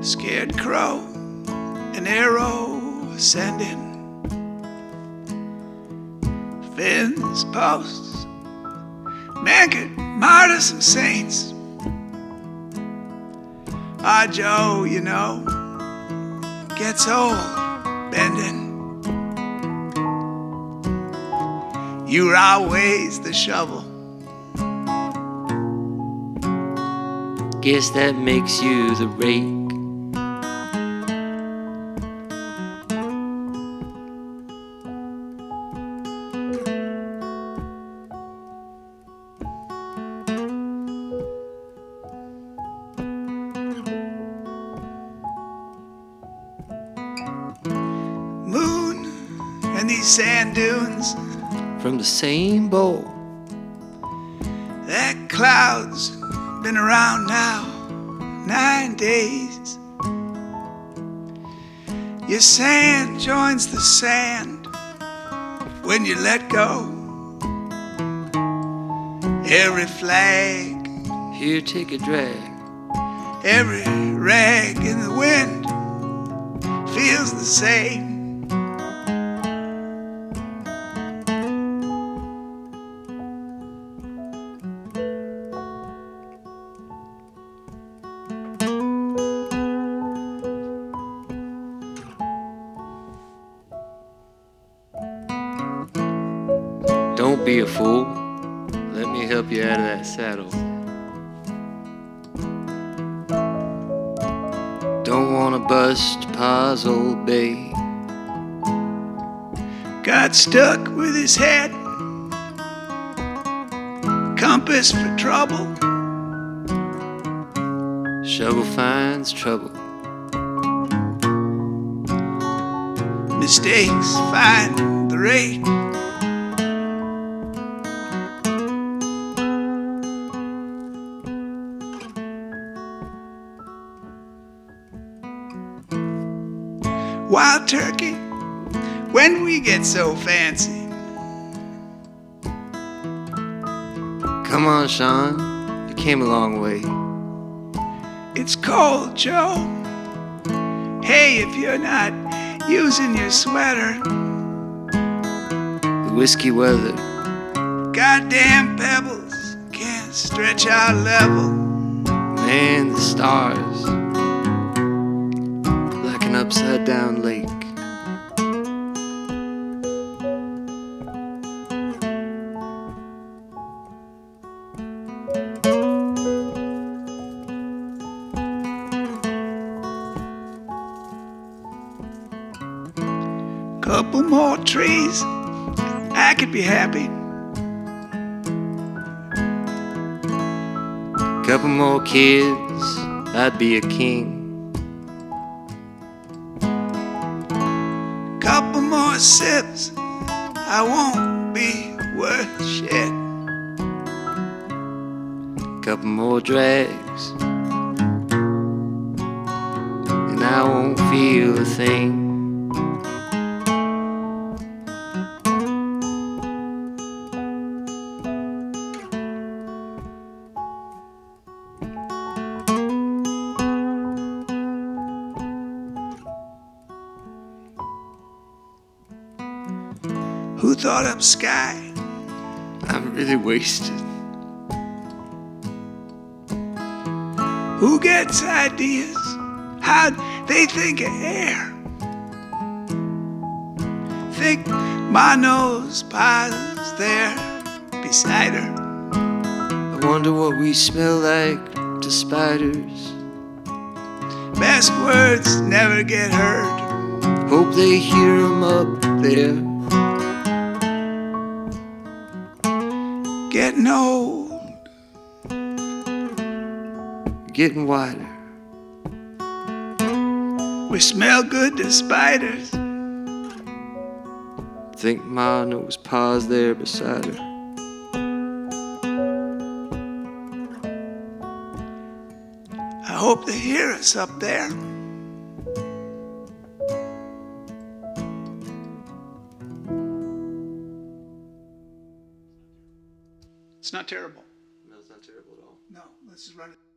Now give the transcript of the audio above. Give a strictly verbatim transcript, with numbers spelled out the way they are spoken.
Scared crow, an arrow ascending, fence posts, naked martyrs and saints. Ah, Joe, you know, gets old bending. You're always the shovel. Guess that makes you the rake. Moon and these sand dunes From the same bowl. That cloud's been around now nine days. Your sand joins the sand when you let go. Every flag, Here, take a drag. every rag in the wind feels the same. Don't be a fool. Let me help you out of that saddle. Don't wanna bust Pa's old bay. Got stuck with his head, compass for trouble. Shovel finds trouble. Mistakes find the rake. Wild turkey, when we get so fancy. Come on, Sean. You came a long way. It's cold, Joe. Hey, if you're not using your sweater, The whiskey weather. goddamn pebbles can't stretch our level. Man, the stars. Like an upside down lake. Couple more trees, I could be happy. Couple more kids, I'd be a king. Couple more sips, I won't be worth shit. Couple more drags, and I won't feel a thing. Who thought up sky? I'm really wasted. Who gets ideas? How'd they think of air? Think my nose piles there beside her. I wonder what we smell like to spiders. Best words never get heard. Hope they hear 'em up there. Getting old, Getting wider. we smell good to spiders. Think Ma knows Pa's there beside her. I hope they hear us up there. It's not terrible. No, it's not terrible at all. No, let's just run it.